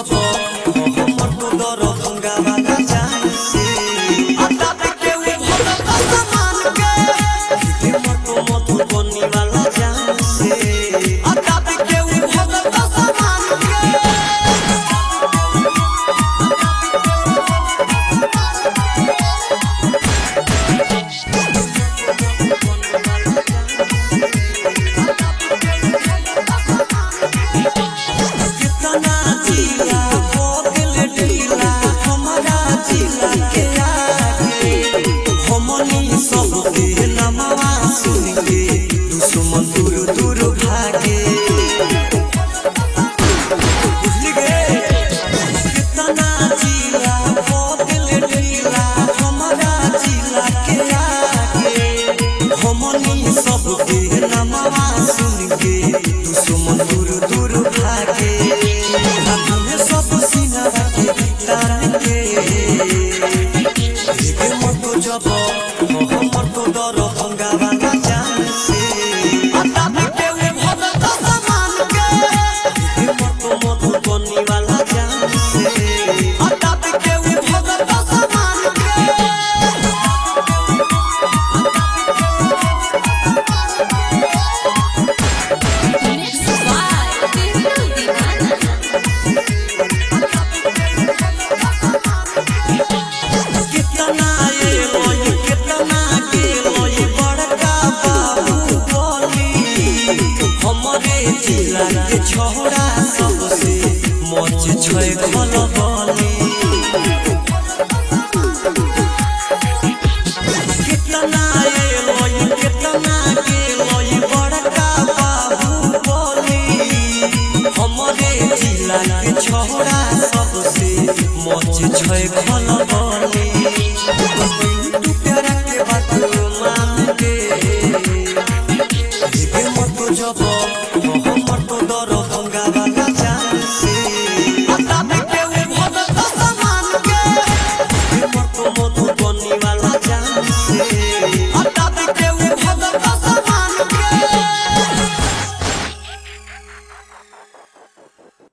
जब हमर तो दर भंगा वाला जान से अता के उ भगत समान के हमर तो मत बनी वाला जान से अता के उ भगत समान के हमर तो दर भंगा वाला जान से अता के उ भगत समान के हमर तो मत बनी वाला जान से अता के उ भगत समान के छोड़ा सबसे मच छै खल बली कितना एलोई कितना गेलोई बड़का बाबू बोली हमरे जिला के छोड़ा सबसे मच छै खल बली तू प्यारा के बात मान के मत जब हमर तो दर भंगा वाला जान से अता के उ भगत समान के हमर तो मत बनी वाला जान से अता